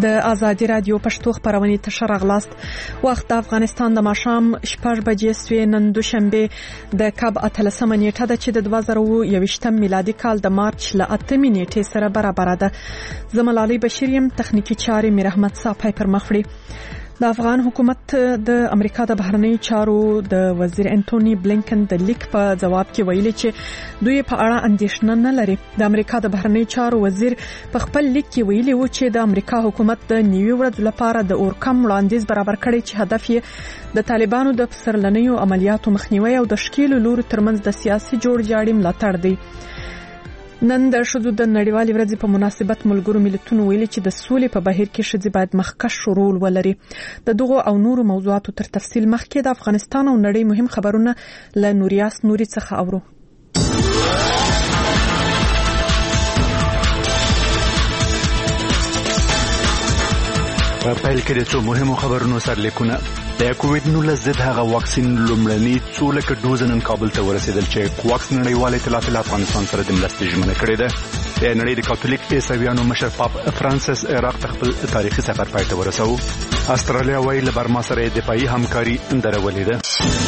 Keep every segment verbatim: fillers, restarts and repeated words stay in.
د آزادي رادیو پښتو خبرونه ته راغلاست. وخت د افغانستان د ماښام شپږ بجې سوې. نن دوشنبه د کاب اتلسمه نیټه ده چې د دوه زره او یوویشتم میلادي کال د مارچ له اتمې نیټې سره برابر ده. زملالي بشیر يم، تخنیکی چارې میر احمد صافی پر مخ وړي. د افغان حکومت د امریکا د بهرنی چارو د وزیر انټونی بلینکن د لیک په جواب کې ویلي چې دوی په اړه اندېښنه نه لري. د امریکا د بهرنی چارو وزیر په خپل لیک کې ویلي و چې د امریکا حکومت د نیوي ورځ لپاره د اورکم وړاندیز برابر کړی چې هدف یې د طالبانو د پسرلنیو عملیاتو مخنیوي او د شکیل لور ترمنځ د سیاسي جوړجاړي ملاتړ دی. نن د شذو د نړیوالې ورځې په مناسبت ملګرو ملتونو ویلي چې د سولې په بهیر کې ښځې باید مخکښ رول ولري. د دغو او نورو موضوعاتو تر تفصیل مخکې د افغانستان او نړۍ مهم خبرونه له نوریاس نوري څخه اورو. په پیل کې د څو مهمو خبرونو سرلیکونه. د کووډ نولس ضد هغه واکسین لومړني څو لکه ډوز نن کابل ته ورسېدل چې کوواکس نړیوال ائتلاف له افغانستان سره د مرستې ژمنه کړې ده. د نړۍ د کاتولیک عیسویانو مشر پاپ فرانسیس عراق ته خپل تاریخي سفر پای ته ورساوه. استرالیا وايي له برما سره دفاعي همکاري درولې ده.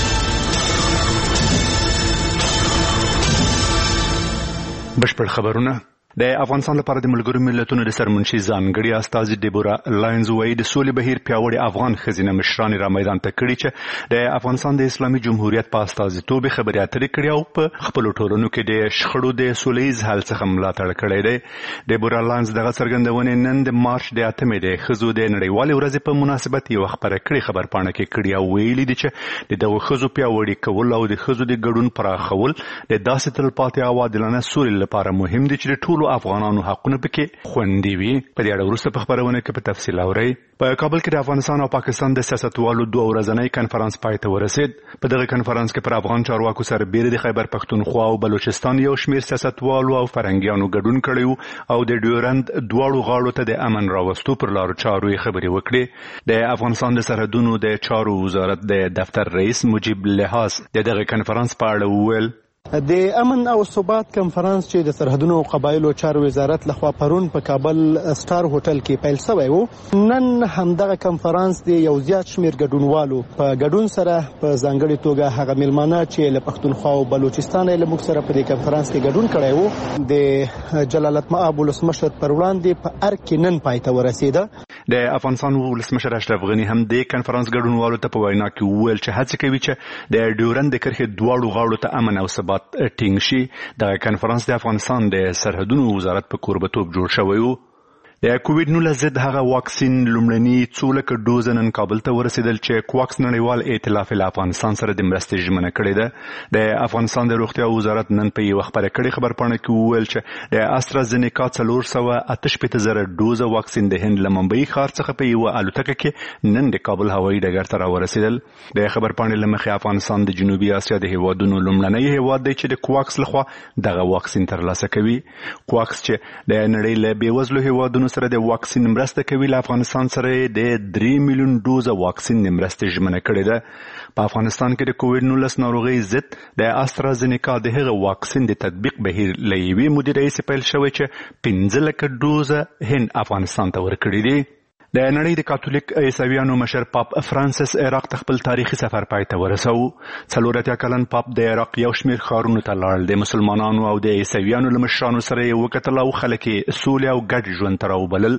بشپړ خبرونه. د افغانستان لپاره د ملګرو ملتونو د سرمنشي ځانګړي استازي ډیبورا لاینز وايي د سولې بهیر پیاوړي افغان ښځینه مشران را میدان ته کړي چې د افغانستان د اسلامي جمهوریت په استازیتوب خبرې اترې کړي او په خپل ټولنو کې د شخړو د سولهییز حل څخه ملاتړ کړی دی. ډیبورا لاینز دغه څرګندونه نن د مارچ د اتمې د ښځو د نړیوالې ورځې په مناسبت یو خبره کړې خبرپاڼه کې کړي او ویلي دي چې د دغه ښځو پیاوړي کول او د ښځو د ګډون پراخول د داسې تلپاتې او عادلانه سولې لپاره مهم دي چې ټول افغانانو حقونه پکې خوندي وي. په دې اړه وروسته په خبرونه کې په تفصیل اورئ. په کابل کې د افغانستان او پاکستان د سیاستوالو دوه ورځنی کنفرانس پای ته ورسید. په دغه کنفرانس کې پر افغان چارواکو سره بیره د خیبر پښتونخوا او بلوچستان یو شمېر سیاستوالو او فرنګیانو ګډون کړی او د ډیورند دواړو غاړو ته د امن راوستو پر لارو چارو خبرې وکړي. د افغانستان د سرحدونو د چارو وزارت د دفتر رئیس مجیب لحاظ د دغه کنفرانس په اړه وویل د امن او ثبات کنفرانس چې د سرحدونو او قبایلو چارو وزارت لخوا پرون په کابل سټار هوټل کې پیل شوی و. نن همدغه کنفرانس د یو زیات شمېر ګډونوالو په ګډون سره په ځانګړې توګه هغه مېلمانه چې له پښتونخوا او بلوچستان له موږ سره په دې کنفرانس کې ګډون کړی وو د جلالت مآب ولسمشر پر وړاندې په ارګ کې نن پای ته ورسېده. د افغانستان ولسمشر اشرف غني هم د کنفرانس ګډونوالو ته په وینا کې وویل چې هڅه کوي چې د ډیورند د کرښې دواړو غاړو ته امن او ثبات ټینګ شي. د کنفرانس د افغانستان د سرحدونو وزارت په کوربتوب جوړ شوی و. د کووډ نولس ضد هغه واکسین لومړني څو لکه ډوز نن کابل ته ورسېدل چې کوواکس نړیوال ائتلاف له افغانستان سره د مرستې ژمنه کړې ده. د افغانستان د روغتیا وزارت نن په یو خبره کړې خبرپاڼه کې وویل چې د استرازینیکا څلور سوه اته شپېته زره ډوزه واکسین د هند له ممبئی ښار څخه په یوه الوتکه کې نن د کابل هوایي ډګر ته راورسېدل. د خبرپاڼې له مخې افغانستان د جنوبي اسیا د هیوادونو لومړنی هیواد دی چې د کوواکس لخوا دغه واکسین ترلاسه کوي. کوواکس چې د نړۍ له بېوزلو هیوادونو سره د واکسین مرسته کوي له افغانستان سره د درې میلیون ډوزه واکسین د مرستې ژمنه کړې ده. په افغانستان کې د کووډ نولس ناروغۍ ضد د استرازینیکا د هغه واکسین د تطبیق بهیر له یوې مودې راهیسې پیل شوی چې پنځه لکه ډوزه هند افغانستان ته ورکړي دي. د نړۍ د کاتولیک عیسویانو مشر پاپ فرانسیس عراق ته خپل تاریخي سفر پای ته ورساوه. څلور اتیا کلن پاپ د عراق یو شمېر ښارونو ته لاړل. د مسلمانانو او د عیسویانو له مشرانو سره یې وکتل او خلک یې سولې او ګډ ژوند ته راوبلل.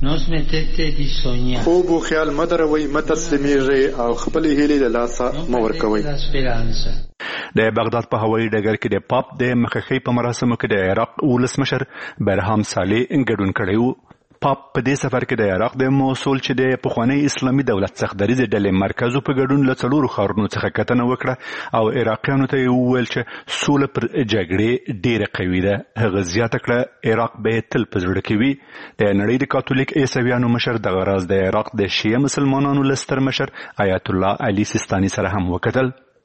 خوب و خیال مه دروئ، مه تسلیمیږئ او خپلې هیلې له لاسه مه ورکوئ. د بغداد په هوایي ډګر کې د پاپ د مخخۍ په مراسمو کې د عراق ولسمشر برهام صالح ګډون کړی و. پاپ په دې سفر کې د عراق د موصل چې د پخوانی اسلامي دولت څخه دریځ ډلې مرکزو په ګډون له څلورو ښارونو څخه کتنه وکړه او عراقیانو ته یې وویل چې سوله پر جګړې ډېره قوي ده. هغه زیاته کړه عراق به تل په زړه کې وي. د نړۍ د کاتولیک عیسویانو مشر دغه راز د عراق د شیعه مسلمانانو له ستر مشر آیت الله علي سیستاني سره هم وکتل.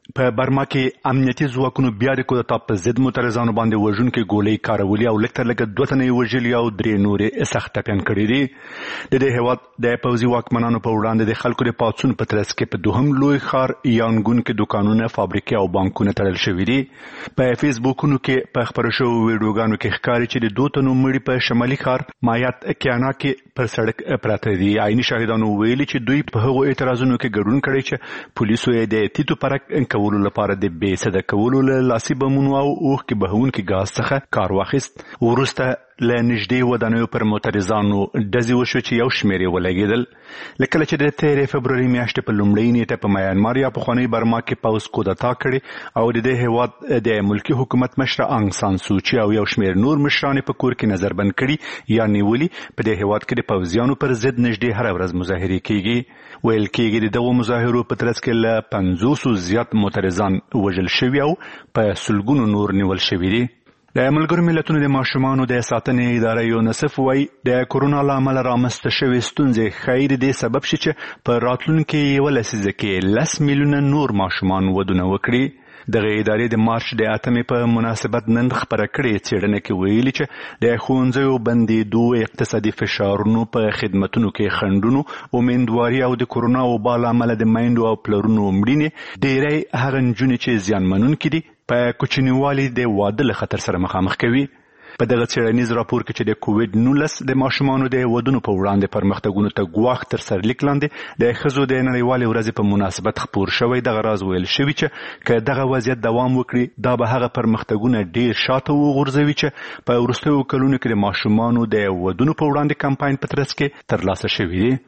په برما کې امنیتي ځواکونو بیا د کودتا په ضد معترضانو باندې وژونکي ګولۍ کارولي او لږ تر لږه دوه تنه یې وژلي او درې نورې سخت ټپیان کړي دي. د دې هېواد د پوځي واکمنانو په وړاندې د خلکو د پاڅون په ترڅ کې په دوهم لوی ښار یانګون کې دوکانونه، فابریکې او بانکونه تړل شوي دي. په فیسبوکونو کې په خپرو شویو ویډیوګانو کې ښکاري چې د دوه تنو مړي په شمالي ښار مایات کیانا کې پر سړک پراته دي. عیني شاهدانو ویلي چې دوی په هغو اعتراضونو کې ګډون کړی چې پولیسو یې د تیتو پرک کولو لپاره د بې سده کولو له لاسي بمونو او اوښکې بهونکي ګاز څخه کار واخیست. وروسته له نږدې ودانیو پر معترضانو ډزې وشو چې یو شمېر یې ولګېدل. له کله چې د تېرې فبروري میاشتې په لومړۍ نیټه په میانمار یا پخوانۍ برما کې پوځ کودتا کړې او د دې هېواد د ملکي حکومت مشره انګ سان سوچي او یو شمېر نور مشران په کور کې نظربند کړي یا نیولي. په دې هېواد کې د پوځیانو پر ضد نږدې هره ورځ مظاهرې کېږي. ویل کېږي د دغو مظاهرو په ترڅ کې له پنځوسو زیات معترضان وژل شوي او په سلګونو نور نیول شوي دي. د ملګرو ملتونو د ماشومانو د ساتنې اداره یونیسف وایي د کورونا له امله رامنځته شوې ستونزې ښایي د دې سبب شي چې په راتلونکي یوه لسیزه کې لس میلیونه نور ماشومان ودونه وکړي. دغه ادارې د مارچ د اتمې په مناسبت نن خپره کړې څېړنه کې ویلي چې د ښوونځیو بندېدو، اقتصادي فشارونو، په خدمتونو کې خنډونو، امیندواري او د کورونا وبا له امله د میندو او پلرونو مړینې ډېری هغه نجونې چې زیانمنونکي دي په کوچنیوالي د واده له خطر سره مخامخ کوي. په دغه څېړنیز راپور کې چې د کووډ نولس د ماشومانو د ودونو په وړاندې پرمختګونو ته ګواښ تر سرلیک لاندې د ښځو د نړیوالې ورځې په مناسبت خپور شوی دغه راز ویل شوي چې که دغه وضعیت دوام وکړي دا به هغه پرمختګونه ډېر شاته وغورځوي چې په وروستیو کلونو کې د ماشومانو د ودونو په وړاندې کمپاین په ترڅ کې ترلاسه شوي دي.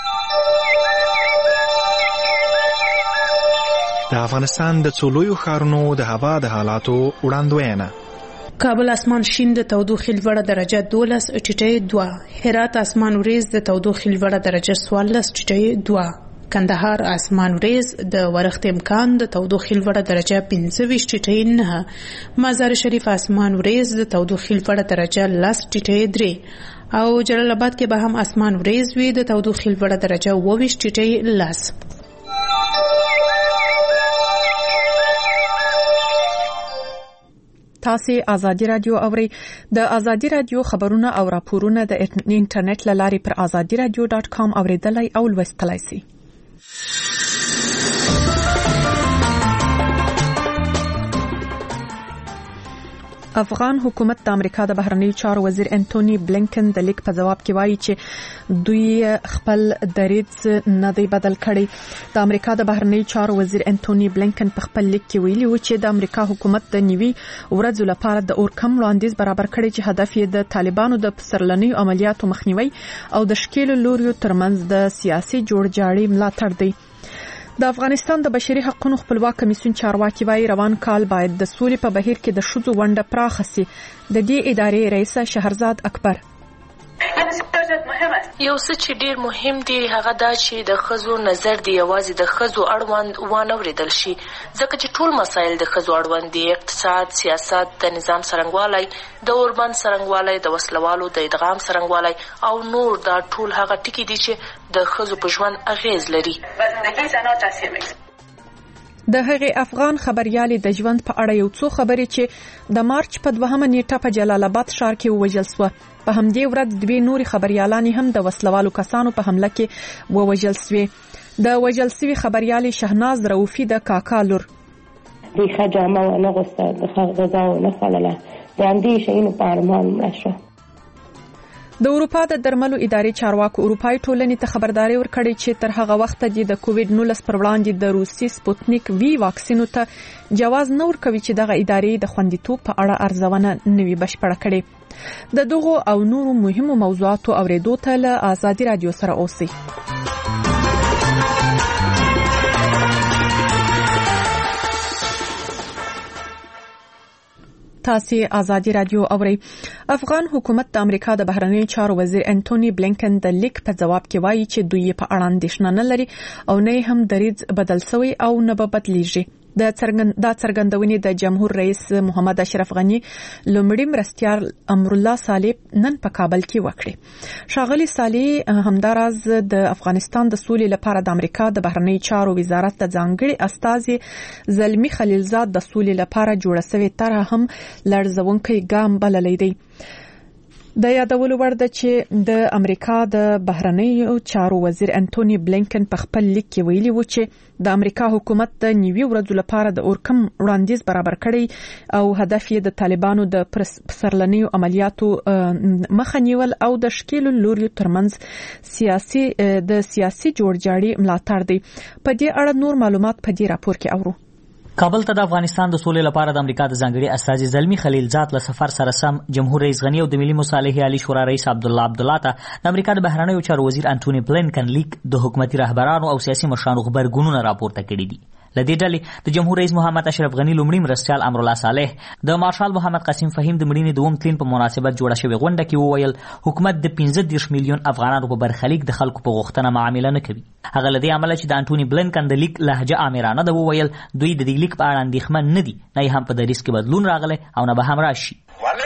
د افغانستان د څو لویو ښارونو د هوا د حالاتو وړاندوینه. کابل اسمان شین د تودوخې لوړه درجه دولس ټیټه دوه، هرات اسمان وریځ د تودوخې لوړه درجه څوارلس ټیټه دوه، کندهار اسمان وریځ د ورښت امکان د تودوخې لوړه درجه پنځه ویشت ټیټه نه، مزار شریف اسمان وریځ د تودوخې لوړه درجه لس ټیټه درې او جلال آباد کې به هم اسمان وریځ وي د تودوخې لوړه درجه اوه ویشت ټیټه لس. تاسو آزادي رادیو اورئ. د آزادي رادیو خبرونه او راپورونه د انټرنیټ لاري پر آزادي رادیو ډاټ کام اوریدلای او لوستلای شئ. افغان حکومت د امریکا د بهرنیو چارو وزیر انټونی بلینکن د لیک په جواب کې وایي چې دوی خپل دریځ نه دی بدل کړی. د امریکا د بهرنیو چارو وزیر انټونی بلینکن په خپل لیک کې ویلي و چې د امریکا حکومت د نیوي ورځو لپاره د اورکم وړاندیز برابر کړی چې هدف یې د طالبانو د پسرلنیو عملیاتو مخنیوي او د شکیلو لوریو ترمنځ د سیاسي جوړجاړي ملاتړ دی. د افغانستان د بشري حقوقو خپلواک کمیسیون چارواکي وايي روان کال باید د سولې په بهیر کې د شذو ونډه پراخه سي. د دې ادارې رئیس شهرزاد اکبر یو څه چې ډیر مهم دی هغه دا چې د ښځو نظر دی یوازې د ښځو اړوند وانه ورېدل شي، ځکه چې ټول مسایل د ښځو اړوند دي: اقتصاد، سیاست، د نظام څرنګوالی، د اوربند څرنګوالی، د وسلوالو د ادغام څرنګوالی او نور. دا ټول هغه ټکي دي چې د ښځو په ژوند اغیز لري. د هغې افغان خبريالې د ژوند په اړه یو څو خبرې چې د مارچ په دوهمه نیټه په جلال آباد ښار کې ووژل شوه. په همدې ورځ دوی نوري خبريالانې هم د وسلوالو کسانو په حمله کې ووژل شوې. د وژل شوي خبريالې شهناز رؤفي د کاکا لور دوی ښه جامه ونه غوسته، د ښه غذا ونه خوړله، د همدې شیانو په ارمان مړه شوه. د اروپا د درملو ادارې چارواکو اروپای ټولنې ته خبرداري ورکړې چې تر هغه وخته د کووډ نولس پر وړاندې د روسي سپوتنیک وی واکسینو ته جواز نه ورکوي چې دغه ادارې د خوندیتوب په اړه ارزونه نوي بشپړه کړي. د دغو او نورو مهمو موضوعاتو اوریدو ته له آزادي رادیو سره اوسئ. تاسو آزادي رادیو اورئ. افغان حکومت د امریکا د بهرنیو چارو وزیر انټونی بلینکن د لیک په جواب کې وایي چې دوی په اړه اندېښنه نه لري او نه هم دریځ بدل شوی او نه به بدلیږي. د څرګندونې د جمهور رئیس محمد اشرف غنی لومړی مرستیال امرالله صالح نن په کابل کې وکړي. ښاغلي صالح همداراز د افغانستان د سولې لپاره د امریکا د بهرنی چارو وزارت د ځانګړي استازي زلمی خلیلزاد د سولې لپاره جوړه شوې طرح هم لړزونکي ګام بللی دی. د یادولو وړ ده چې د امریکا د بهرنیو چارو وزیر انټونی بلینکن په خپل لیک کې ویلي و چې د امریکا حکومت د نیوي ورځو لپاره د اورکم وړاندیز برابر کړی او هدف یې د طالبانو د پسرلنیو عملیاتو مخه نیول او د شکیلو لوري ترمنځ سیاسي د سیاسي جوړجاړي ملاتړ دی. په دې اړه نور معلومات په دې راپور کې اورو. کابل ته د افغانستان د سولې لپاره د امریکا د ځانګړي استازي زلمی خلیلزاد له سفر سره سم جمهور رئیس غنی او د ملي مصالحې عالی شورا رئیس عبدالله عبدالله ته د امریکا د بهرنیو چارو وزیر انټونی بلینکن لیک د حکومتي رهبرانو او سیاسي مشرانو خبرګونونه راپورته کړي دي. لدې ډلې د جمهور رئیس محمد اشرف غنی لومړي مرستیال امرالله صالح د مارشال محمد قاسم فهیم د مړینې دوم تلین په مناسبت جوړه شوې غونډه کې وویل حکومت د پنځه دېرش میلیون افغانانو په برخلیک د خلکو په غوښتنه معامله نه کوي. هغه لدې عمله چې د انټونی بلینکن د لیک لهجه آمرانه ده وویل دوی د دې لیک په اړه اندېښمن نه دي، نه هم په دریځ کې بدلون راغلی او نه به هم راشي.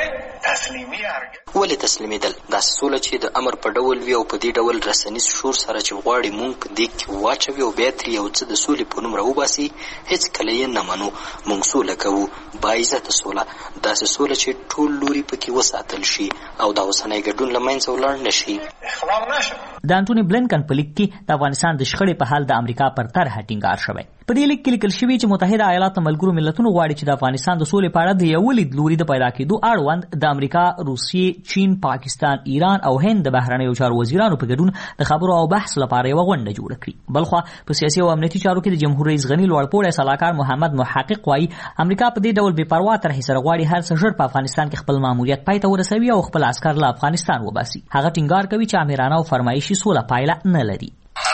ولې تسلیمیدل؟ داسې سوله چې د امر په ډول وي او په دې ډول رسنیز شور سره چې غواړي مونږ په دې کې واچوي او بیا ترې یو څه د سولې په نوم راوباسي، هېڅ کله یې نه منو. مونږ سوله کوو، باعزته سوله، داسې سوله چې ټول لوري پکې وساتل شي او دا اوسنی ګډون له منځه ولاړ نه شي. د انټونی بلینکن په لیک کې د افغانستان د شخړې په حال د امریکا پر طرحه ټینګار شوی. په دې لیک کې لیکل شوی چې متحده ایالات ملګرو ملتونو غواړي چې د افغانستان د سولې په اړه د یو لیدلوري د پیدا کېدو اړوند د امریکا، روسیې، چین، پاکستان، ایران او هند د بهرنیو چارو وزیرانو په ګډون د خبرو او بحث لپاره یو غونډه جوړه کړي. بلخوا په سیاسي او امنیتي چارو کې د جمهور رئیس غنی لوړپوړی سلاکار محمد محقق وايي امریکا په دې ډول بې پروا طرحې سره غواړي هر څه ژر په افغانستان کې خپل ماموریت پای ته ورسوي او خپل عسکر له افغانستان وباسي. هغه ټینګار کوي چې آمرانه او فرمایشي سوله پایله نه لري.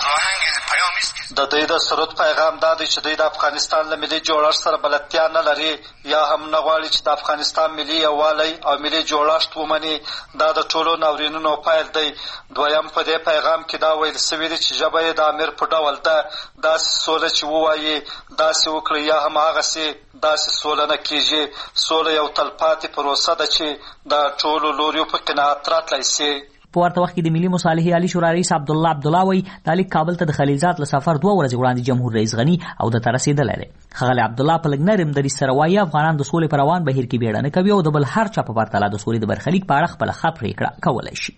د دوی د سرود پیغام دا دی چې دوی د افغانستان له ملي جوړښت سره بلدتیا نه لري یا هم نه غواړي چې د افغانستان ملي یووالی او ملي جوړښت ومني. دا د ټولو ناورینونو پیل دی. دویم په دې پیغام کې دا ویل سوي دي چې ژبه یې د امیر په ډول ده، داسې سوله چې ووایي داسې وکړي یا هم هغسې داسې سوله نه کېږي. سوله یو تلپاتې پروسه ده چې د ټولو لوریو په قناعت راتلی سي. په ورته وخت کې د ملي مصالحې عالی شورا رئیس عبدالله عبدالله وایي د لیک کابل ته د خلیلزاد له سفر دوه ورځې وړاندې جمهور رئیس غنی او د ته رسېدلی دی. ښاغلی عبدالله په لږ نرم دریځ سره وایي افغانان د سولې په روان بهیر کې بیړه نه کوي او د بل هر چا په پرتله د سولې د برخلیک په اړه خپله ښه پرېکړه کولی شي.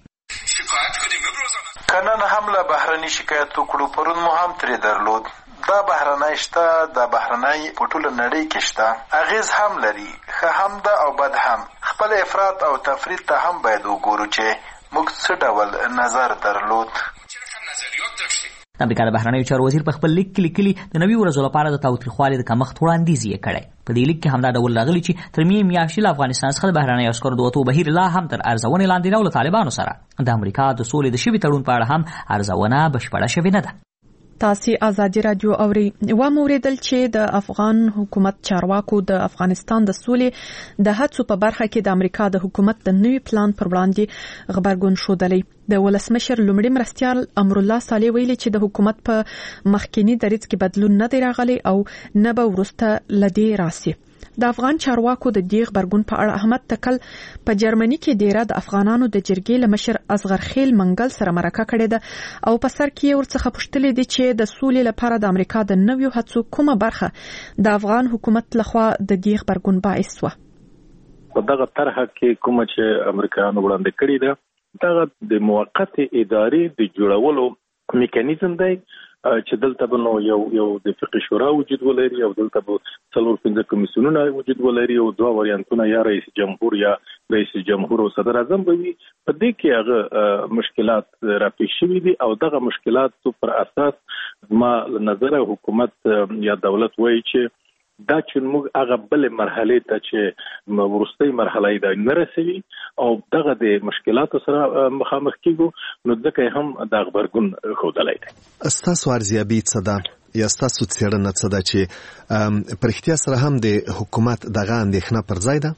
که نن هم له بهرني شکایت وکړو، پرون مو هم ترې درلود. دا بهرنی شته، دا بهرنی په ټوله نړۍ کې شته، اغیز هم لري، ښه هم ده او بد هم. خپل افراط او تفرید ته هم باید وګورو چې موږ څه ډول نظر درلود. د امریکا د بهرنیو چارو وزیر په خپل لیک کې لیکلي د نوي ورځو لپاره د تاوتریخوالي د کمښت وړاندیز یې کړی. په دې لیک کې همدا ډول راغلي چې تر مې میاشتې له افغانستان څخه د بهرنیو عسکرو د وتو بهیر لا هم تر ارزونې لاندې دی او له طالبانو سره د امریکا د سولې د شوي تړون په اړه هم ارزونه بشپړه شوې نه ده. تاسو آزادي رادیو اوري و موریدل چې د افغان حکومت چارواکو د افغانستان د سولې د هڅو په برخه کې د امریکا د حکومت د نوي پلان پر وړاندې خبرګون شودلی. د ولسمشر لومړي مرستیال امرالله صالح ویلي چې د حکومت په مخکینی دریځ کې بدلون نه دی راغلی او نه به وروسته لدی راسي. د افغان چارواکو د دې خبرګون په اړه احمد تکل په جرمني کې ډیره د افغانانو د جرګې له مشر اصغر خیل منګل سره مرکه کړې ده او په سر کې ورڅخه پوښتلې دي چې د سولې لپاره د امریکا د نویو هڅو کومه برخه د افغان حکومت لخوا د دې خبرګون باعث و. په دغه طرحه کې کومه چې امریکایانو وړاندې کړې ده دغه د موقت ادارې د جوړولو میکانیزم دی چې دلته به نو یو یو د فقه شورا وجود ولري او دلته به څلور پنځه کمیسیونونه وجود ولري او دوه وریانتونه یا رئیس جمهور یا رئیس جمهور او صدر اعظم به وي. په دې کې هغه مشکلات راپېښ شوي دي او دغه مشکلات پر اساس ما نظر حکومت یا دولت وایي چې دا چې موږ هغه بل مرحله ته چې ورستۍ مرحله یې نه رسوي او دغه د مشکلاتو سره مخامخ کیږو نو ځکه هم د خبرګون ښودلی دی. ستاسو ارزیابي څه ده یا ستاسو څېړنه څه ده چې په رښتیا سره هم د حکومت دغه اندېښنه پر ځای ده؟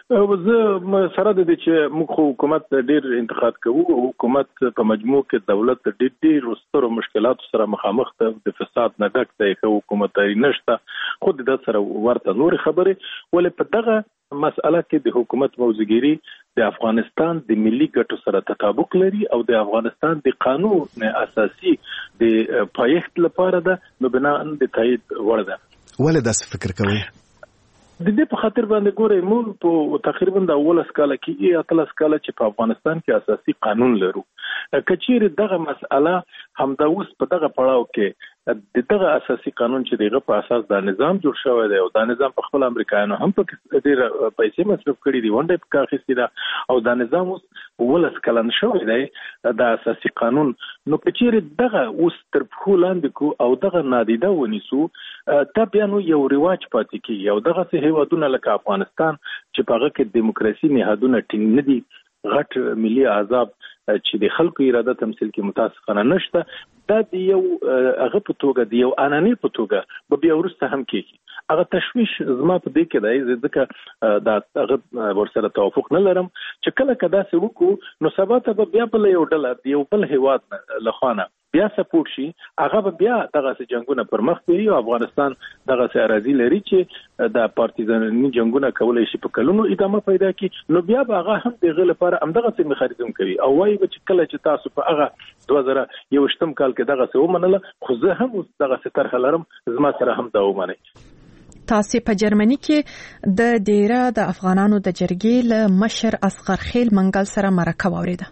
زه سره د دې چې موږ حکومت ډیر انتقاد کوو، حکومت په مجموع کې دولت ډیر ډیر سترو مشکلاتو سره مخامخ ده، د فساد نه ډک دی، حکومتاري نشته، خو د سره ورته نور خبره ولې په دغه مسأله کې د حکومت موضوعګيري د افغانستان د ملي ګټو سره تطابق لري او د افغانستان د قانون اساسي د پایښت لپاره ده، نو بنا د تایید وړ ده. ولې داسې فکر کوئ؟ د دې په خاطر باندې ګورئ موږ په تقریبا د اوله سکاله کې اتلس کاله چې په افغانستان کې اساسي قانون لرو، کچېرې دغه مسأله همدا اوس په دغه پړاو کې د دغه اساسي قانون چې دغه په اساس د نظام جوړ شوی دی او د نظام په خپل امریکایانو هم په ډېر پیسې مصرف کړي دي، ونډه په کار اخیستې ده او د نظام اوس ولس کلن شوی دی د اساسي قانون، نو کچېرې دغه اوس تر پښو لاندې کو او دغه نادیده ونیسو، دا بیا نو یو رواج پاتې کیږي او دغه هیوادونه لکه افغانستان چې په هغه کې دیموکراسي نهادونه ټینګ نه دي، غټ ملي احزاب چې د خلکو اراده تمثيل کې متاسفانه نشته، دا د یو هغه په توګه د یو اناني په توګه به بیا ورسته هم کېږي. هغه تشویش زما په دې کې دی ځکه دا هغه ورسره توافق نه لرم چې کله کدا څه وکړو نو سبا ته به بیا بل یو ډله یو بل هیواد لخوانه بیا سپورټ شي، هغه به بیا دغه جنگونه پر مخ وي او افغانستان دغه اراضي لري چې د پارتیزاني جنگونه کولای شي په کلونو ادامه پیدا کړي، نو بیا به هغه هم دغه لپاره همدغه څه مخالفت کوي او وايي چې کله چې تاسو په هغه دوه زره یوشتم کال کې دغه څه ومنله، خو زه هم دغه څه طرح لرم، زما سره هم دا ومني. تاسو په جرمني کې د ډیره د افغانانو د جرګې له مشر اصغر خیل منګل سره مرکه واوریده.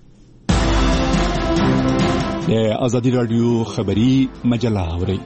د ازادي رادیو خبری مجله اوري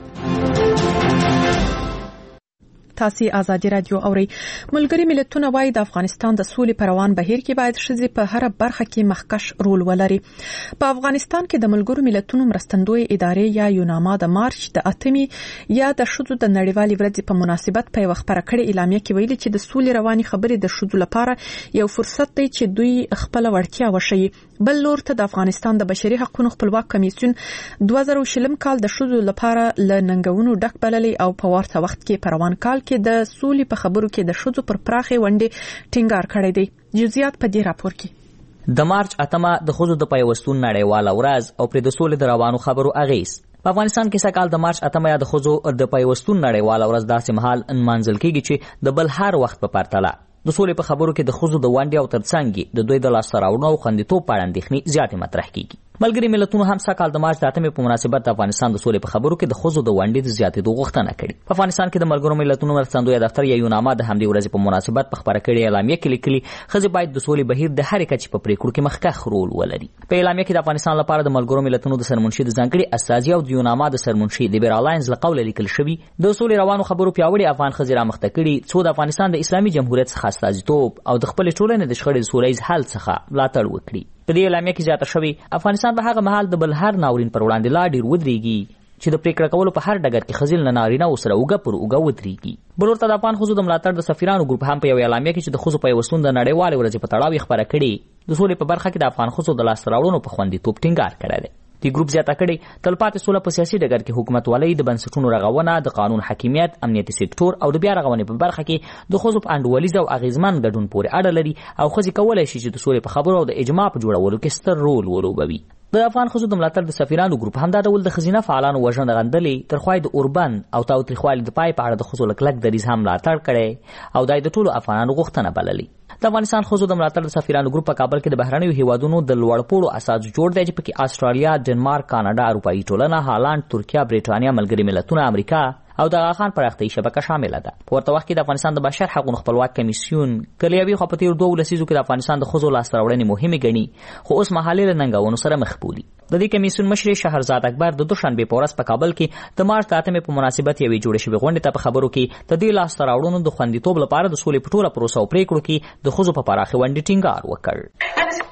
تاسو ازادي رادیو اوري. ملګری ملتونه وايي د افغانستان د سولې پر روان بهیر کې باید ښځې په هر برخه کې مخکش رول ولري. په افغانستان کې د ملګرو ملتونو مرستندوی ادارې یا یوناما د مارچ د اتمې یا د ښځو د نړیوالې ورځې په مناسبت په یو خبره کړې اعلامیه کې ویلي چې د سولې رواني خبرې د ښځو لپاره یو فرصت دی چې دوی خپل وړتیا وښيي. بل لور ته د افغانستان د بشري حقوقو خپلواک کمیسیون دوه زره شلم کال د ښځو لپاره ل ننګونو ډک بللې او په ورته وخت کې په روان کال کې د سولې په خبرو کې د ښځو پر پراخې ونډې ټینګار کړی دی. جزئیات په دې راپور کې. د مارچ اتمه د ښځو د پیوستون نړیواله ورځ او پر د سولې د روانو خبرو اغیز. په افغانستان کې سکهال د مارچ اتمه یا د ښځو د پیوستون نړیواله ورځ داسې مهال نمانځل کیږي چې د بل هر وخت په پرتله د سولې په خبرو کې د ښځو د ونډې او ترڅنګ د دوی د لاسته راوړنو او خوندیتوب په اړه اندېښنې زیاتې مطرح کیږي. ملګري ملتونو هم سکهال د مارچ د اتمې په مناسبت د افغانستان د سولې په خبرو کې د ښځو د ونډې د زیاتېدو غوښتنه کړې. په افغانستان کې د ملګرو ملتونو مرستندوی دفتر یا یوناما د همدې ورځې په مناسبت په خبره کړې اعلامیه کې لیکلي ښځې باید د سولې بهیر د هرې کچې په پریکړو کې مخکښ رول ولري. په اعلامیه کې د افغانستان لپاره د ملګرو ملتونو د سرمنشي د ځانګړي استازي او د یوناما د سرمنشي د بیرالاینز له قوله لیکل شوي د سولې روانو خبرو پیاوړي افغان ښځې رامخته کړي څو د افغانستان د اسلامي جمهوریت څخه استازیتوب او د خپلې ټولنې د شخړې د سوله ییز حل څخه ملاتړ وکړي. په دې اعلامیه کې زیاته شوی افغانستان به هغه مهال د بل هر ناورین پر وړاندې لا ډیر ودرېږي چې د پریکړه کولو په هر ډګر کې ښځې له نارینه‌و سره اوږه پر اوږه ودرېږي. بل ورته د افغان ښځو د ملاتړ د سفیرانو ګروپ هم په یو اعلامیه کې چې د ښځو پیوستون د نړیوالې ورځې په تړاو یې خپره کړې د سولې په برخه کې د افغان ښځو د لاسته راوړنو په خوندیتوب ټینګار کړی دی. دې ګروپ زیاته کړې تلپاتې سوله په سیاسي ډګر کې حکومتولۍ د بنسټونو رغونه د قانون حاکمیت امنیتي سکتور او د بیا رغونې په برخه کې د ښځو په انډولیز او اغیزمن ګډون پورې اړه لري او ښځې کولی شي چې د سولې په خبرو او د اجماع په جوړولو کې ستر رول ولوبوي. د افغان ښځو د ملاتړ د سفیرانو ګروپ همدا ډول د ښځینه فعالانو وژنه غندلې تر خوا د اوربند او تاوتریخوالي د پای په اړه د ښځو له کلک دریځ هم ملاتړ کړی او دا د ټولو افغانانو غوښتنه بللې. د افغانستان ښځو د ملاتړ د سفیرانو ګروپ په کابل کې د بهرنیو هیوادونو د لوړپوړو اساس جوړ دی چې پکې استرالیا، ډنمارک، کاناډا، اروپایي ټولنه، هالند، ترکیه، بریټانیا، ملګري ملتونه، امریکا او د غاخان پراختیایي شبکه شامله ده. په ورته وخت کې د افغانستان د بشر حقوقو خپلواک کمیسیون کله یوې خوا په تېرو دوو لسیزو کې د افغانستان د ښځو لاسته راوړنې مهمې ګڼي خو اوس مهالې له ننګونو سره مخ بولي. د دې کمیسیون مشر شهرزاد اکبر د دوشنبې په ورځ په کابل کې د مارچ د اتمې په مناسبت یوې جوړې شوې غونډې ته په خبرو کې د دې لاسته راوړنو د خوندیتوب لپاره د سولې په ټوله پروسه او پریکړو کې د ښځو په پراخې ونډې ټینګار وکړ.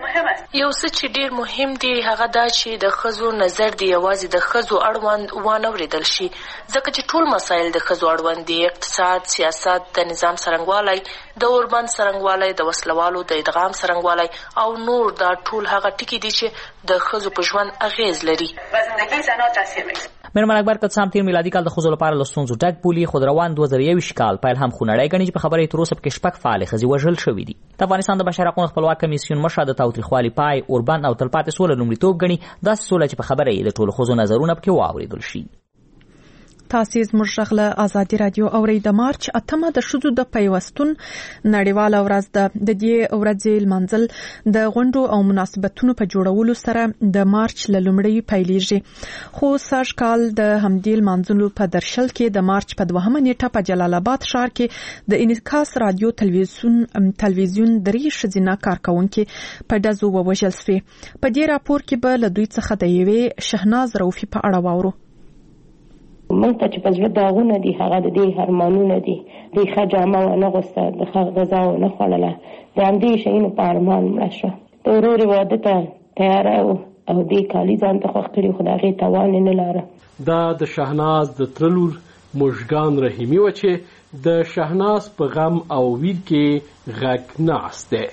یو څه چې ډیر مهم دی هغه دا چې د ښځو نظر دی یوازې د ښځو اړوند وانه اورېدل شي ځکه چې ټول مسایل د ښځو اړوند دي. اقتصاد، سیاست، د نظام څرنګوالی، د اوربند څرنګوالی، د وسلوالو د ادغام څرنګوالی او نور دا ټول هغه ټکي دي چې د ښځو په ژوند اغیز لري. میرمن اکبر قدسام تیر میلادي کال د ښځو لپاره له ستونزو ډک بولي، خو د روان دوه زره یوویشت کال پیل هم خونړی ګڼي چې په خبره یې تر اوسه پکې شپږ فعالې ښځې وژل شوي دي. د افغانستان د بشر حقونو خپلواک کمیسیون مشره د تاوتریخوالي پای، اوربند او تلپاتې سوله لومړیتوب ګڼي، داسې سوله چې په خبره یې د ټولو ښځو نظرونه پکې واورېدل شي. تاسې زموږ غږ له ازادي راډیو اورئ. د مارچ اتمه د ښځو د پیوستون نړیواله ورځ ده. د دې ورځې لمانځل د غونډو او مناسبتونو په جوړولو سره د مارچ له لومړۍ پیلېږي، خو سږ کال د همدې لمانځلو په درشل کې د مارچ په دوهمه نیټه په جلال آباد ښار کې د انعکاس رادیو تلویزیون تلویزیون درې ښځینه کارکونکي په ډزو ووژل شوې. په دې راپور کې به له دوی څخه د یوې شهناز روفي په اړه واورو. موږ ته چې په زړه داغونه دي هغه د دې ارمانونه دي. دوی ښه جامه ونه غوسته، د ښه غذا ونه خوړله، د همدې شیانو په ارمان مړه شوه. د ورورې واده ته تیاره و او دې کالي ځان ته خوښ کړي، خو د هغې توان یې نه لاره. دا د شهناز د تره لور مژګان رحیمي وه چې د شهناز په غم او ویر کې غږ ناست دی.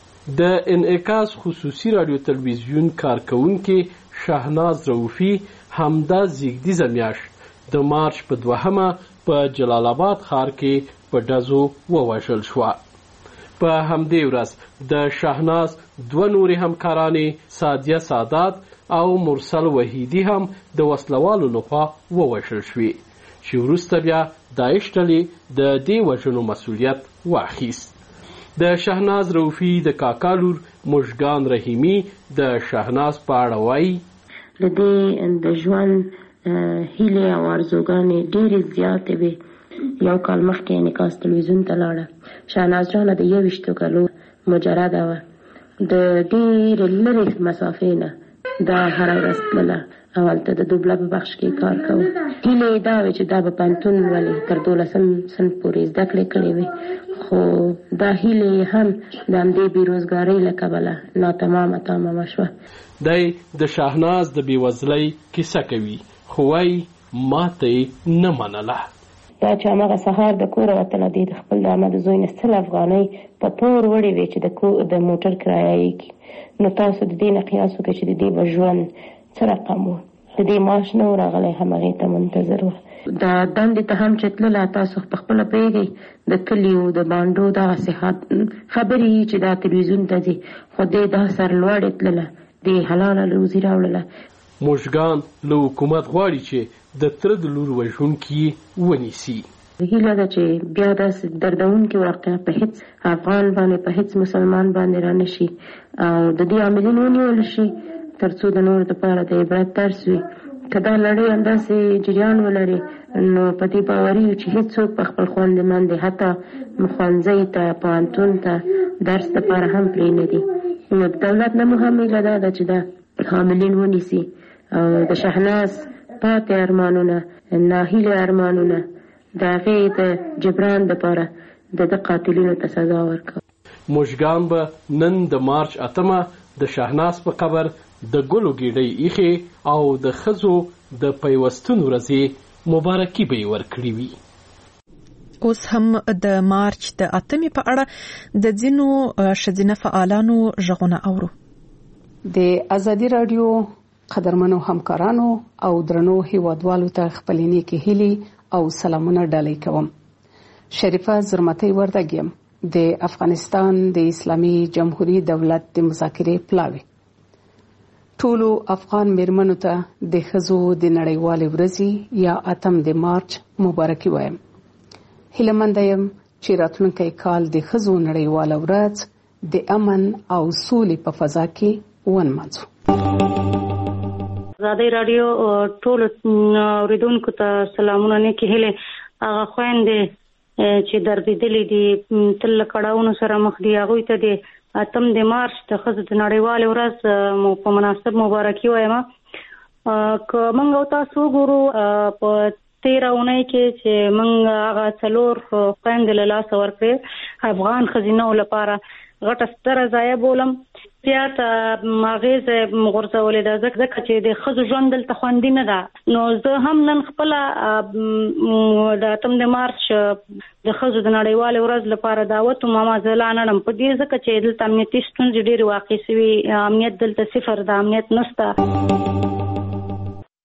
د انعکاس خصوصي رادیو تلویزیون کارکونکي شهناز روفي همدا زیږدیزه میاشت د مارچ په دوهمه په جلال آباد ښار کې په ډزو ووژل شوه. په همدې ورځ د شهناز دوه نورې همکارانې سادیه سادات او مرسل وحیدي هم د وسلوالو لخوا ووژل شوې، چې وروسته بیا داعش ډلې د دې وژنو مسؤلیت واخیست. د شهناز روفي د کاکا لور مژګان رحیمي د شهناز په اړه وایي: د دې د ژوند هیلې او ارزوګانې ډېرې زیاتې وې. یو کال مخکې انعکاس تلویزیون ته لاړه. شهناز جانه د یوویشتو کالو مجرده وه. د ډېرې لرې مسافې نه دا هره ورځ تلله او هلته د دوبله په بخش کې کار کوو. هیلې یې دا وې چې دا به پوهنتون ولې تر دولسم صنف پورې زده کړې کړې وې، خو دا هیلې هم د همدې بېروزګارۍ له کبله ناتمامه تمامه شوه. دی د شهناز د بېوزلۍ کیسه کوي، خو وایي ماته یې نه منله. دا چې همغه سهار د کوره وتله، دی د خپل د احمد زوی نه سل افغانۍ په پور وړې وې چې د د موټر کرایه یې کړي. نو تاسو د دې نه قیاس وکړئ چې د دې به ژوند څه رقم و. د دې معاش نه و راغلی، همغې ته منتظر وه. دا دندې ته هم چې تلله، تاسو پخپله پوهېږئ د کلیو د بانډو دغسې خبرې چې دا تلویزیون ته ځي، خو دې دا سرلوړې تلله، دې حلاله روزي راوړله. مژګان له حکومت غواړي چې د تره د لور وژونکي ونیسي. هیله ده چې بیا داسې دردونکې واقعه په هیڅ افغان باندې، په هیڅ مسلمان باندې را نشي او د دې عاملین ونیول شي تر څو د نورو دپاره د عبرت درس وي. که دا لړۍ همداسې جریان ولري نو په دې باوري یو چې هېڅوک په خپل خویندې باندې حتی ښوونځي ته پوهنتون ته درس دپاره هم پرې نه دي. نو د دولت نه مو هم هیله دا ده چې دا حاملین ونیسي او د شهناز پاتې ارمانونه، ناهیلې ارمانونه د هغې د جبران دپاره د ده قاتلینو ته سزا ورکوي. مژګان به نن د مارچ اتمه د شهناز په قبر د ګلو ګېډۍ ایښې او د ښځو د پیوستون ورځې مبارکي به یې ورکړې وي. اوس هم د مارچ د اتمې په اړه د ځینو ښځینه فعالانو غږونه اورو. د ازادي راډیو قدرمنو همکارانو او درنو هیوادوالو ته خپلې نیکې هیلې او سلامونه ډالۍ کوم. شریفه زرمتۍ وردګ یم، د افغانستان د اسلامي جمهوریت دولت د مذاکرې پلاوي. ټولو افغان میرمنو ته د ښځو د نړیوالې ورځې یا اتم د مارچ مبارکي وایم. هیله منده یم چې راتلونکی کال د ښځو نړیواله ورځ د امن او سولې په فضا کې ونمانځو. ازادي راډیو ټولو اوریدونکو ته سلامونه، نیکې هیلې. هغه خویندې چې دربېدلې دي تل له کړاوونو سره مخ دي، هغوی ته د اتم د مارچ د ښځو د نړیوالې ورځ په مناسب مبارکي وایم. که موږ او تاسو وګورو په تېره اونۍ کې چې موږ هغه څلور خویندې له لاسه ورکړې افغان ښځینو لپاره غټه ستره ضایع بولم. زیاته اغېزه غورځولې ده ځکه چې د ښځو ژوند دلته خوندي نه ده. نو زه هم نن خپله د اتم د مارچ د ښځو د نړیوالې ورځ لپاره دعوت ومه. زه لا نه ډم په دې ځکه چې دلته امنیتي ستونزې ډېرې واقع سوي، امنیت دلته صفر ده، امنیت نشته.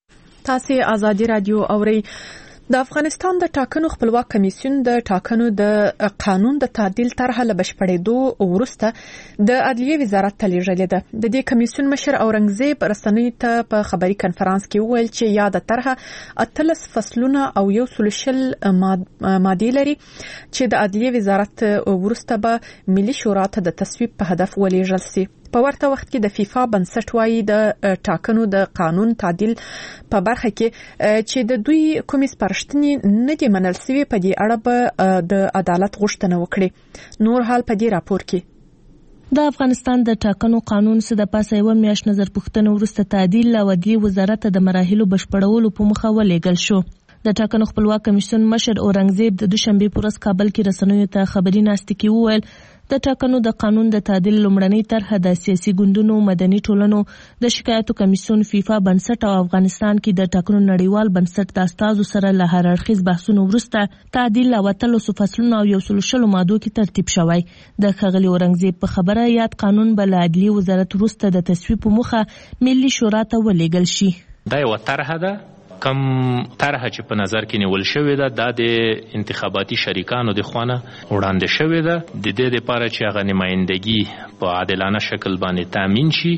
تاسو آزادي رادیو اوري. د افغانستان د ټاکنو خپلواک کمیسیون د ټاکنو د قانون د تعدیل طرحه له بشپړېدو وروسته د عدلیه وزارت ته لیږلې ده. د دې کمیسیون مشر اورنګزیب رسنیو ته په خبري کنفرانس کې وویل چې یاد طرحه اتلس فصلونه او یو سل شل ماده لري چې د عدلیه وزارت وروسته به ملي شورا ته د تصویب په هدف ولېږل شي. په ورته وخت کې د فیفا بنسټ وايي د ټاکنو د قانون تعدیل په برخه کې چې د دوی کومې سپارښتنې نه دي منل شوي، په دې اړه به د عدالت غوښتنه وکړي. نور حال په دې راپور کې د افغانستان د ټاکنو قانون څخه د پاسه یو میاشت نظر پوښتنه وروسته تعدیل او عدلیه وزارت د مراحلو بشپړولو په مخه ولېږل شو. د ټاکنو خپلواک کمیسیون مشر اورنګزیب د دوشنبه په ورځ کابل کې رسنیو ته خبري ناستې کې وویل د ټاکنو د قانون د تعدیل لومړنۍ طرحه د سیاسي ګوندونو، مدني ټولنو، د شکایتو کمیسیون، فیفا بنسټ او افغانستان کې د ټاکنو نړیوال بنسټ د استازو سره له هر اړخیز بحثونو وروسته تعدیل او اتلس فصلونو او یو سل شل مادو کې ترتیب شوی. د ښاغلي اورنګزیب په خبره یاد قانون به له عدلیه وزارت وروسته د تصویب په موخه ملي شورا ته ولېږل شي. دا یو طرحه ده کم طرحه چې په نظر کې نیول شوې ده دا د انتخاباتي شریکانو د خوانه وړاندې شوې ده د دې لپاره چې هغه نمائندګي په عادلانه شکل باندې تامین شي.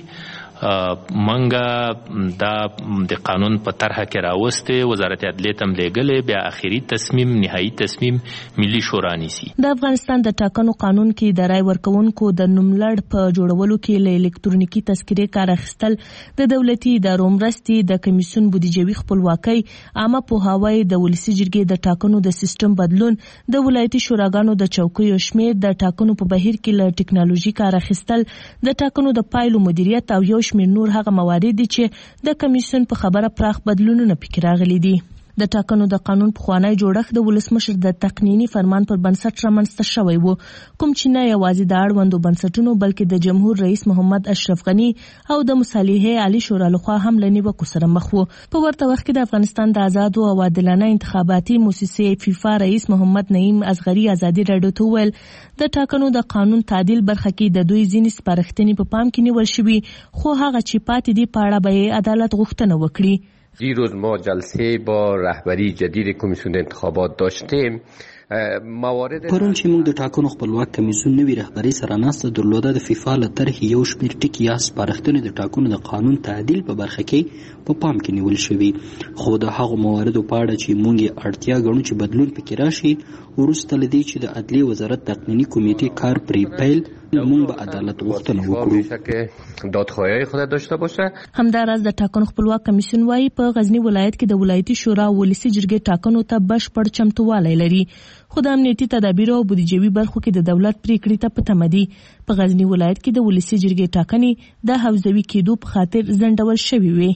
منګه دا د قانون په طرحه کې راوسته وزارت عدلیه تم لګلې بیا اخیری تصمیم نهایی تصمیم ملي شورا نیسي. د افغانستان د ټاکنو قانون کې د رای ورکونکو د نوملړ په جوړولو کې له الکترونیکي تذکرې کار اخیستل، د دولتي ادارو مرستې، د کمیسیون بودیجوي خپلواکي، عامه پوهاوی، د ولسي جرګې د ټاکنو د سیستم بدلون، د ولایتي شوراګانو د چوکیو شمیر، د ټاکنو په بهیر کې له ټکنالوژي کار اخیستل، د ټاکنو د پایلو مدیریت او یو شمیر نور هغه موارد دي چې د کمیسیون په خبره پراخ بدلونونه پکې راغلي دي. د ټاکنو د قانون پخوانی جوړښت د ولسمشر د تقنینی فرمان پر بنسټ رامنځته شوی و، کوم چې نه یوازې د اړوندو بنسټونو بلکې د جمهور رئیس محمد اشرف غنی او د مصالحې عالی شورا لخوا هم له نیوکو سره مخ وو. په ورته وخت کې د افغانستان د آزادو او عادلانه انتخاباتي موسسې فیفا رئیس محمد نعیم اصغري آزادي رادیو ته ویل د ټاکنو د قانون تعدیل برخه کې د دوی ځینې سپارښتنې په پام کې نیول شوي، خو هغه چې پاتې دي په اړه به عدالت غوښتنه وکړي. دیروز ما جلسه با رهبری جدید کمیسیون انتخابات داشتیم. پرون چې موږ د ټاکنو خپلواک کمیسیون نوي رهبری سره ناسته درلوده، د فیفا له طرحې یو شمېر ټکي یا سپارښتنې د ټاکنو د قانون تعدیل په برخه کې په پام کې نیول شوي، خو د هغو مواردو په اړه چې موږ یې اړتیا ګڼو چې بدلون پکې راشي، وروسته له دې چې د عدلیې وزارت تقنینی کمیټې کار پرې پیل، موږ به عدالت غوښتنه وکړو. دادخواهی خود داشته باشه. همداراز د ټاکنو خپلواک کمیسیون وايي په غزنی ولایت کې د ولایتي شورا ولسي جرګې ټاکنو ته بشپړ چمتووالی لري، خو د امنیتي تدابیرو او بودیجوي برخو کې د دولت پریکړې ته په تمه دي. په غزنی ولایت کې د ولسي جرګې ټاکنې د حوزوي کېدو په خاطر ځنډول شوې وي.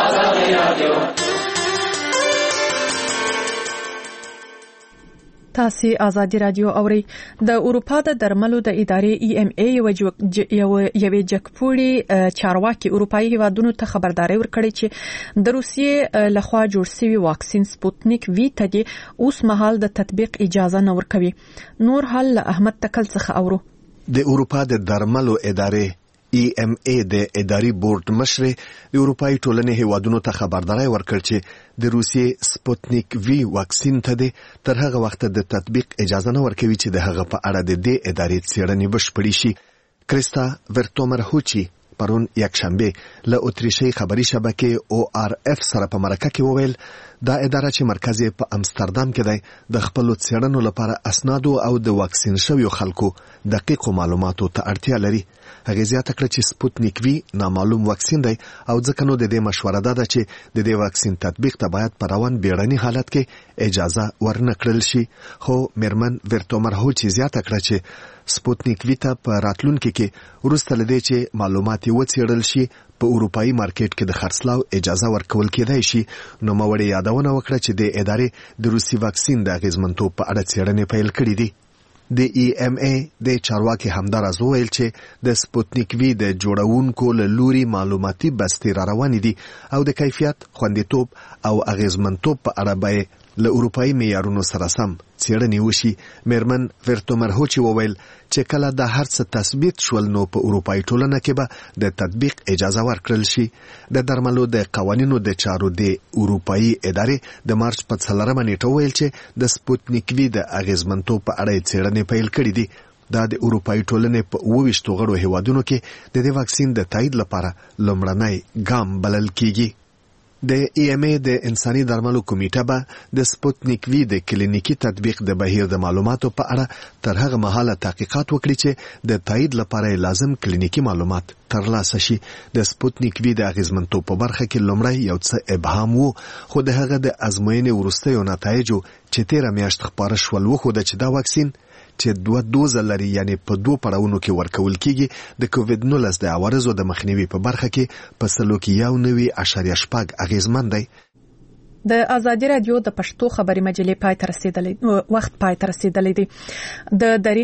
تاسو آزادي رادیو اوري. د اروپا د درملو د ادارې ای ام ای یو یوې جګپوړي چارواکي اروپایي هیوادونو ته خبرداري ورکړې چې د روسیې لخوا جوړ شوی واکسین سپوتنیک وی ته د اوس مهال د تطبیق اجازه نه ورکوي. نور حال احمد تکل څخه اورو. د اروپا د درملو ادارې ای ام ای د اداري بورډ مشر د اروپאי ټولنې هیوادونو ته خبرداري ورکړ چې د روسیې سپوتنیک وی واکسین ته تر هغه وخت د تطبیق اجازه نه ورکوي چې د هغه په اړه د دې ادارې څېړنې بشپړې شي. کریستا ورتومرهوچی پرون یکشنبه له اتریشي خبري شبکې او آر اف سره په مرکه کې وویل دا اداره چې مرکز یې په امستردام کې دی د خپل څېړنو لپاره اسنادو او د واکسین شویو خلکو دقیقو معلوماتو ته اړتیا لري. هغه زیاته کړه چې سپوتنیک وی نامعلوم واکسین دی او ځکه نو د دې مشوره ده چې د دې واکسین تطبیق ته باید په روان بیړني حالت کې اجازه ورنکړل شي. خو میرمن ورتومرهوچی زیاته کړه چې سپوتنیک وی ته په راتلونکي کې وروسته لدې چې معلومات وڅېړل شي په اروپאי مارکیټ کې د خرڅلاو اجازه ورکول کېدای شي. نو موړې یادونه وکړه چې د ادارې د روسي واکسین د اغیزمنتوب په اړه څېړنې پیل کړې دي. د ای ام ای د چارواکي همداراز وویل چې د سپوتنیک وی د جوړونکو له لوري معلوماتي بستې را روانې دي او د کیفیت، خوندیتوب او اغیزمنتوب په اړه به له اروپאי معیارونو سره سم څېړنې وشي. میرمن ورتومرهوچي وویل چې کله دا هر څه تثبیت شول نو په اروپאי ټولنه کې به د تطبیق اجازه ورکړل شي. د درملو د قوانینو د چارو د اروپאי ادارې د مارچ په څلورمه نیټه ویل چې د سپوتنیک وی د اغیزمنتوب په اړه څېړنې پیل کړې دي. دا د اروپאי ټولنې په اووه ویشتو غړو هیوادونو کې د دې واکسین د تایید لپاره لومړنی ګام بلل کیږي. د ای ایم ای د انساني درملو کمیټه به د سپوتنیک وی د کلینیکي تطبیق د بهیر د معلوماتو په اړه تر هغه مهاله تحقیقات وکړي چې د تایید لپاره لازم کلینیکي معلومات ترلاسه شي. د سپوتنیک وی د اغیزمنتوب په برخه کې لومړی یو څه ابهام وو، خو د هغه د ازموینې وروستیو نتایجو چې تیره میاشت خپاره شول وښوده چې دا واکسین چې دوه دوزه لري، یعنی په دوه پړاوونو کې ورکول کیږي، د کووډ نولس د عوارضو د مخنیوي په برخه کې په سلو کې یو نوي اشاریه شپږ اغیزمن دی. د ازادي رادیو د پښتو خبري مجلې پای ته رسیدلې وخت پای ته رسیدلې دی. د